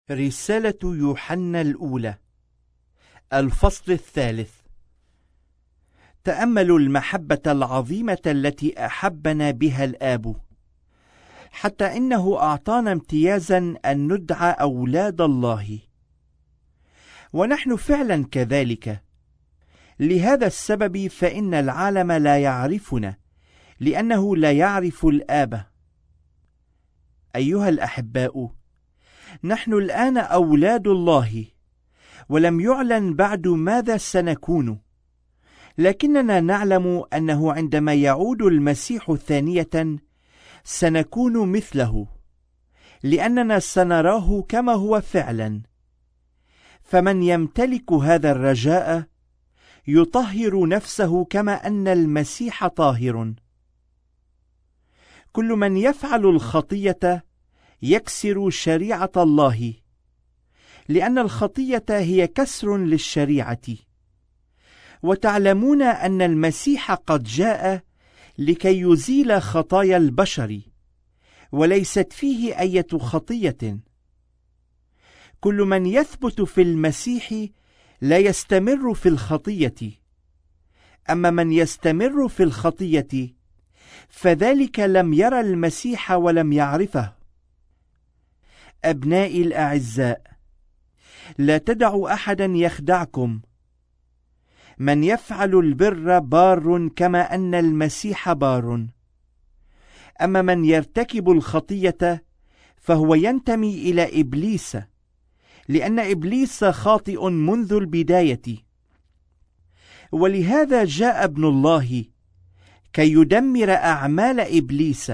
رسالة يوحنا الأولى، الفصل 3. تأملوا المحبة العظيمة التي أحبنا بها الآب، حتى إنه أعطانا امتيازا أن ندعى أولاد الله، ونحن فعلا كذلك. لهذا السبب فإن العالم لا يعرفنا، لأنه لا يعرف الآب. أيها الأحباء، نحن الآن أولاد الله، ولم يعلن بعد ماذا سنكون، لكننا نعلم أنه عندما يعود المسيح ثانية سنكون مثله، لأننا سنراه كما هو فعلا. فمن يمتلك هذا الرجاء يطهر نفسه كما أن المسيح طاهر. كل من يفعل الخطية يكسر شريعة الله، لأن الخطية هي كسر للشريعة. وتعلمون أن المسيح قد جاء لكي يزيل خطايا البشر، وليست فيه أي خطية. كل من يثبت في المسيح لا يستمر في الخطية، أما من يستمر في الخطية فذلك لم يرى المسيح ولم يعرفه. أبنائي الأعزاء، لا تدعوا أحدا يخدعكم. من يفعل البر بار كما أن المسيح بار. أما من يرتكب الخطية فهو ينتمي إلى إبليس، لأن إبليس خاطئ منذ البداية. ولهذا جاء ابن الله كي يدمر أعمال إبليس.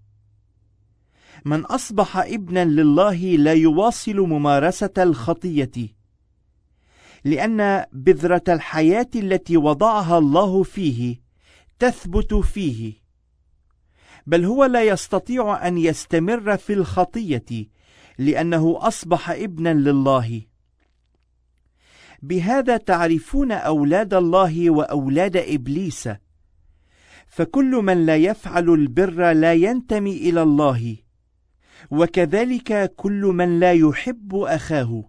من أصبح ابنا لله لا يواصل ممارسة الخطية، لأن بذرة الحياة التي وضعها الله فيه تثبت فيه، بل هو لا يستطيع أن يستمر في الخطية لأنه أصبح ابنا لله. بهذا تعرفون أولاد الله وأولاد إبليس. فكل من لا يفعل البر لا ينتمي إلى الله، وكذلك كل من لا يحب أخاه.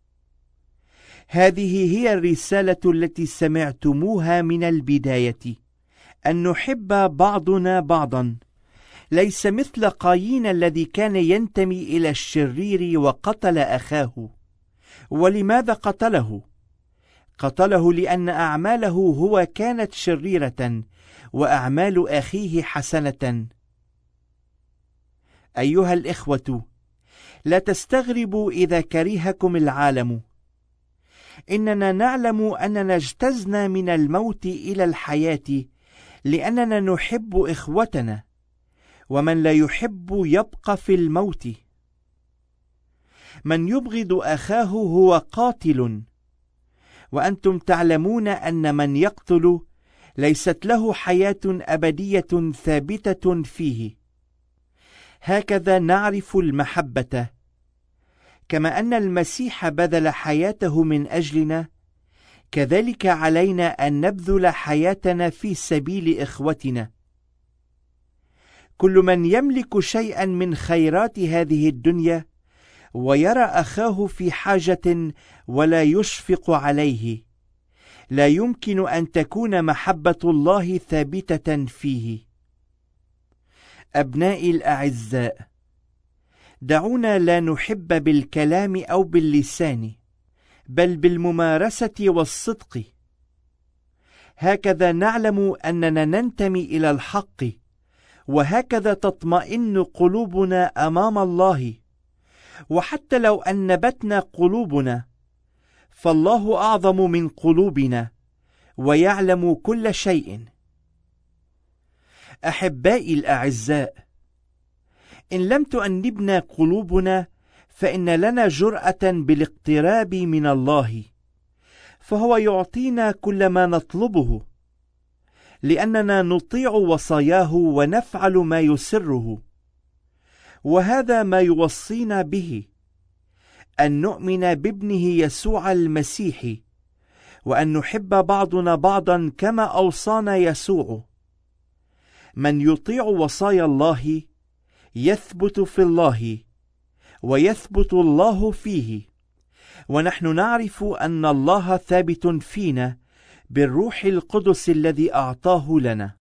هذه هي الرسالة التي سمعتموها من البداية، أن نحب بعضنا بعضا، ليس مثل قايين الذي كان ينتمي إلى الشرير وقتل أخاه. ولماذا قتله؟ قتله لأن أعماله هو كانت شريرة، وأعمال أخيه حسنة. أيها الإخوة، لا تستغربوا إذا كرهكم العالم. إننا نعلم أننا اجتزنا من الموت إلى الحياة، لأننا نحب إخوتنا، ومن لا يحب يبقى في الموت. من يبغض أخاه هو قاتل، وأنتم تعلمون أن من يقتل ليست له حياة أبدية ثابتة فيه. هكذا نعرف المحبة، كما أن المسيح بذل حياته من أجلنا، كذلك علينا أن نبذل حياتنا في سبيل إخوتنا. كل من يملك شيئا من خيرات هذه الدنيا ويرى أخاه في حاجة ولا يشفق عليه، لا يمكن أن تكون محبة الله ثابتة فيه. أبنائي الأعزاء، دعونا لا نحب بالكلام أو باللسان، بل بالممارسة والصدق. هكذا نعلم أننا ننتمي إلى الحق، وهكذا تطمئن قلوبنا أمام الله. وحتى لو أنبتنا قلوبنا، فالله أعظم من قلوبنا ويعلم كل شيء. أحبائي الأعزاء، إن لم تؤنبنا قلوبنا فإن لنا جرأة بالاقتراب من الله، فهو يعطينا كل ما نطلبه، لأننا نطيع وصاياه ونفعل ما يسره. وهذا ما يوصينا به، أن نؤمن بابنه يسوع المسيح، وأن نحب بعضنا بعضا كما أوصانا يسوع. من يطيع وصايا الله يثبت في الله، ويثبت الله فيه، ونحن نعرف أن الله ثابت فينا بالروح القدس الذي أعطاه لنا.